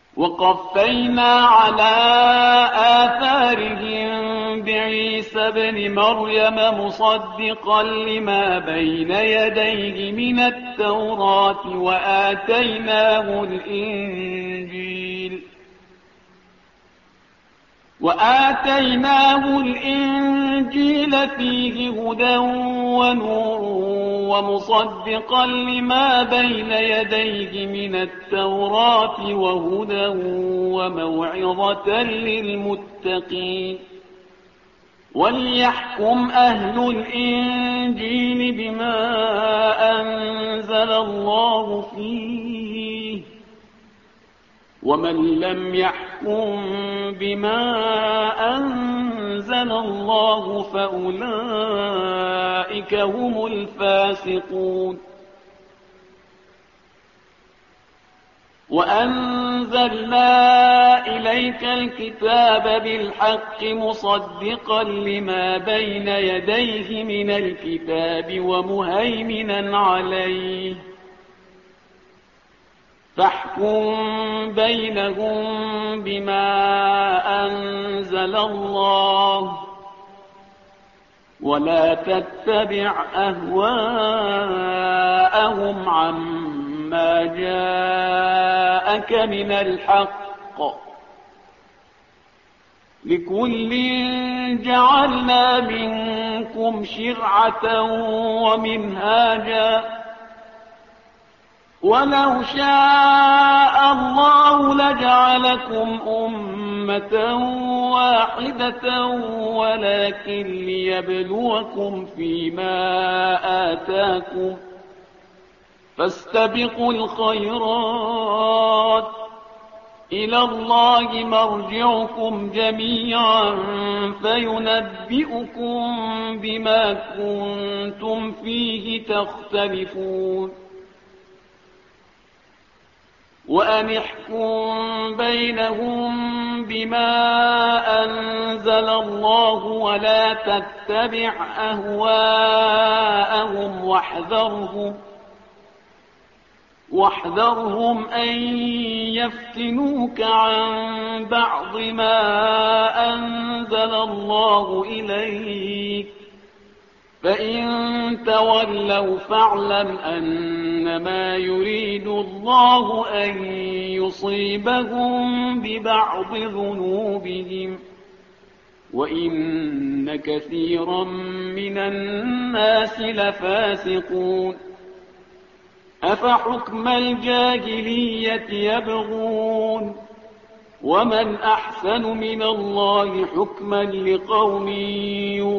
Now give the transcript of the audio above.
وقفينا على آثارهم بعيسى ابن مريم مصدقا لما بين يديه من التوراة وآتيناه الإنجيل فيه هدى ونور ومصدقا لما بين يديه من التوراة وهدى وموعظة للمتقين وليحكم أهل الإنجيل بما أنزل الله فيه ومن لم يحكم بما أنزل الله فأولئك هم الفاسقون وأنزلنا إليك الكتاب بالحق مصدقا لما بين يديه من الكتاب ومهيمنا عليه فاحكم بينهم بما أنزل الله ولا تتبع أهواءهم عما جاءك من الحق لكل جعلنا منكم شرعة ومنهاجا ولو شاء الله لجعلكم أمة واحدة ولكن ليبلوكم فيما آتاكم فاستبقوا الخيرات إلى الله مرجعكم جميعا فينبئكم بما كنتم فيه تختلفون وأن احكم بينهم بما أنزل الله ولا تتبع أهواءهم واحذرهم أن يفتنوك عن بعض ما أنزل الله إليك فإن تولوا فاعلم أنما يريد الله أن يصيبهم ببعض ذنوبهم وإن كثيرا من الناس لفاسقون أفحكم الجاهلية يبغون ومن أحسن من الله حكما لقوم